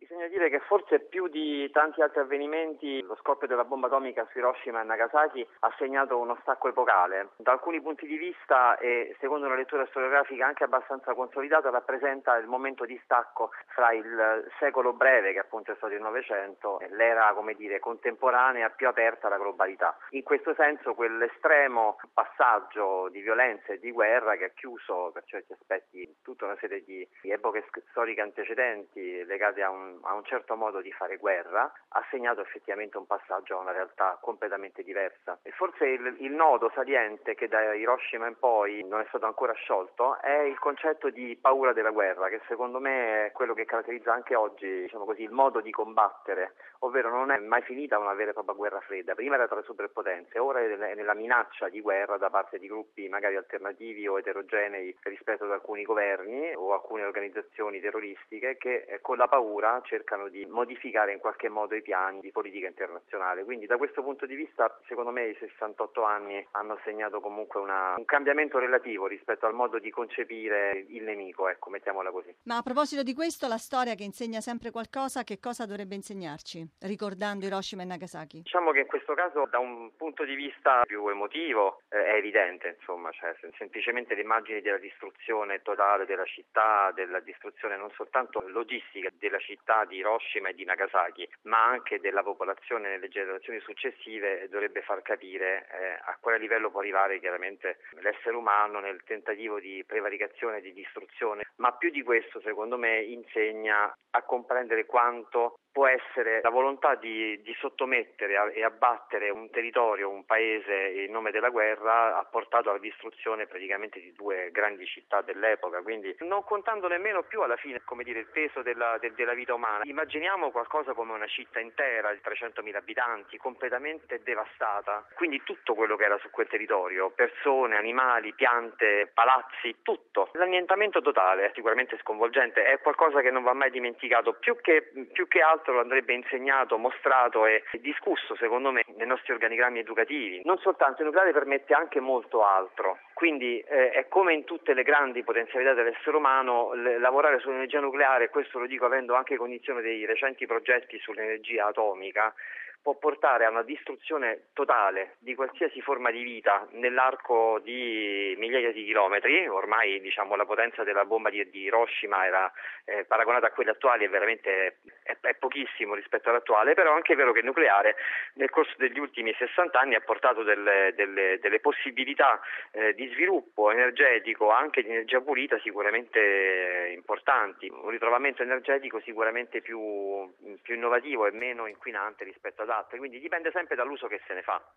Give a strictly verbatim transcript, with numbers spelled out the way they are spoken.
Bisogna dire che forse più di tanti altri avvenimenti lo scoppio della bomba atomica su Hiroshima e Nagasaki ha segnato uno stacco epocale. Da alcuni punti di vista e secondo una lettura storiografica anche abbastanza consolidata rappresenta il momento di stacco fra il secolo breve, che appunto è stato il Novecento, e l'era, come dire, contemporanea più aperta alla globalità. In questo senso quell'estremo passaggio di violenza e di guerra che ha chiuso per certi aspetti tutta una serie di epoche storiche antecedenti legate a un a un certo modo di fare guerra, ha segnato effettivamente un passaggio a una realtà completamente diversa. E forse il, il nodo saliente che da Hiroshima in poi non è stato ancora sciolto è il concetto di paura della guerra, che secondo me è quello che caratterizza anche oggi, diciamo così, il modo di combattere, ovvero non è mai finita una vera e propria guerra fredda. Prima era tra le superpotenze, ora è nella minaccia di guerra da parte di gruppi magari alternativi o eterogenei rispetto ad alcuni governi o alcune organizzazioni terroristiche che con la paura cercano di modificare in qualche modo i piani di politica internazionale. Quindi da questo punto di vista secondo me i sessantotto anni hanno segnato comunque una, un cambiamento relativo rispetto al modo di concepire il nemico, ecco, mettiamola così. Ma a proposito di questo, la storia che insegna sempre qualcosa, che cosa dovrebbe insegnarci, ricordando Hiroshima e Nagasaki? Diciamo che in questo caso da un punto di vista più emotivo eh, è evidente, insomma, cioè semplicemente le immagini della distruzione totale della città, della distruzione non soltanto logistica della città di Hiroshima e di Nagasaki, ma anche della popolazione nelle generazioni successive, dovrebbe far capire eh, a quale livello può arrivare chiaramente l'essere umano nel tentativo di prevaricazione e di distruzione, ma più di questo secondo me insegna a comprendere quanto può essere la volontà di, di sottomettere e abbattere un territorio, un paese in nome della guerra ha portato alla distruzione praticamente di due grandi città dell'epoca, quindi non contando nemmeno più alla fine, come dire, il peso della, de, della vita umana. Immaginiamo qualcosa come una città intera di trecentomila abitanti, completamente devastata, quindi tutto quello che era su quel territorio, persone, animali, piante, palazzi, tutto. L'annientamento totale, sicuramente sconvolgente, è qualcosa che non va mai dimenticato, più che, più che altro lo andrebbe insegnato, mostrato e discusso secondo me nei nostri organigrammi educativi. Non soltanto il nucleare permette anche molto altro, quindi eh, è come in tutte le grandi potenzialità dell'essere umano l- lavorare sull'energia nucleare, questo lo dico avendo anche cognizione dei recenti progetti sull'energia atomica, può portare a una distruzione totale di qualsiasi forma di vita nell'arco di migliaia di chilometri. Ormai diciamo la potenza della bomba di, di Hiroshima era eh, paragonata a quelle attuali è veramente è, è pochissimo rispetto all'attuale, però è anche vero che il nucleare nel corso degli ultimi sessanta anni ha portato delle, delle, delle possibilità eh, di sviluppo energetico, anche di energia pulita, sicuramente importanti, un ritrovamento energetico sicuramente più, più innovativo e meno inquinante rispetto ad altre, quindi dipende sempre dall'uso che se ne fa.